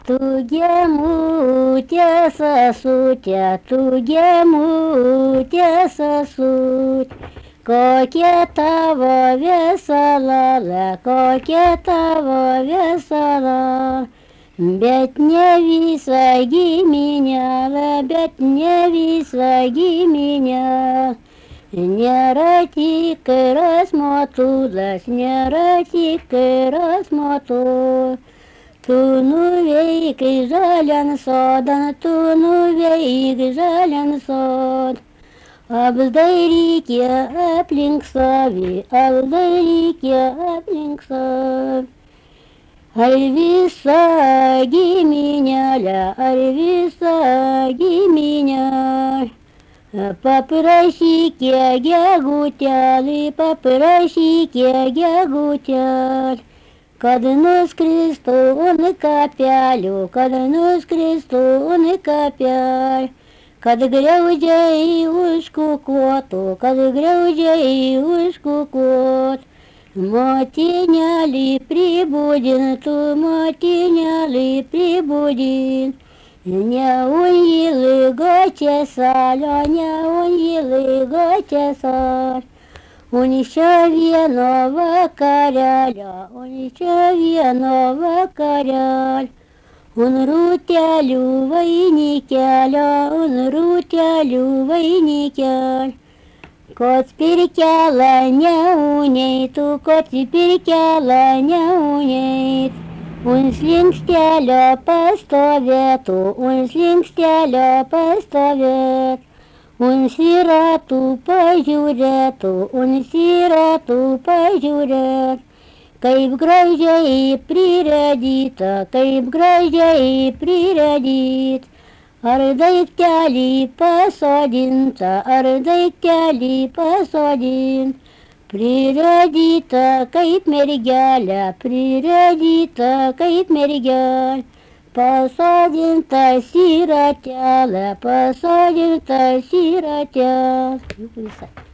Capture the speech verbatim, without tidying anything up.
Tu gemute sesute, tu gemute sesute, kokia tavo viesalala, kokia tavo viesalala, bet ne visa giminėlė, bet ne visa giminėlė. Nėra tikras motulas, nėra tikras motulas. Tu nuveik žalian sodan, tu nuveik žalian sodan. Apdairykė aplink savį, apdairykė aplink savį. Ar visa giminėlė, ar visa giminėlė. Paprašykė gegutelį, paprašykė gegutelį, kad nuskristų ant kapelių, kad nuskristų ant kapelių, kad griaudžiai užkukuotų, kad griaudžiai užkukuotų. Motinėlį pribudintų, motinėlį pribudintų. Neunjili gočesalio, neunjili gočesalio, un šio vieno vakarėlio, un šio vieno vakarėlio, un rūtelių vainikelio, un rūtelių vainikelio, kad pirkelą neuneitų, kad pirkelą neuneitų. Un slinkstelio pastovėtų, un slinkstelio pastovėtų, un siratų pažiūrėtų, un siratų pažiūrėtų, kaip gražiai prirėdyta, kaip gražiai prirėdyta, ar daiktelį pasodinta, ar daiktelį pasodinta. Prirėdyta kaip mergelė, prirėdyta kaip mergelė, pasodinta siratelė, pasodinta siratelė.